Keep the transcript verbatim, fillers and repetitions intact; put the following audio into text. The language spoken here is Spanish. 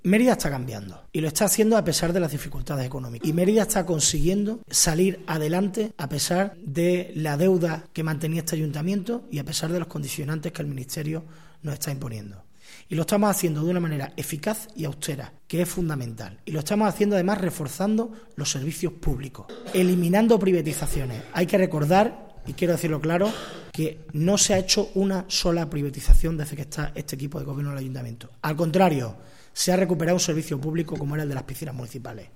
Mérida está cambiando y lo está haciendo a pesar de las dificultades económicas. Y Mérida está consiguiendo salir adelante a pesar de la deuda que mantenía este ayuntamiento y a pesar de los condicionantes que el Ministerio nos está imponiendo. Y lo estamos haciendo de una manera eficaz y austera, que es fundamental. Y lo estamos haciendo además reforzando los servicios públicos, eliminando privatizaciones. Hay que recordar, y quiero decirlo claro, que no se ha hecho una sola privatización desde que está este equipo de gobierno del ayuntamiento. Al contrario, se ha recuperado un servicio público como era el de las piscinas municipales.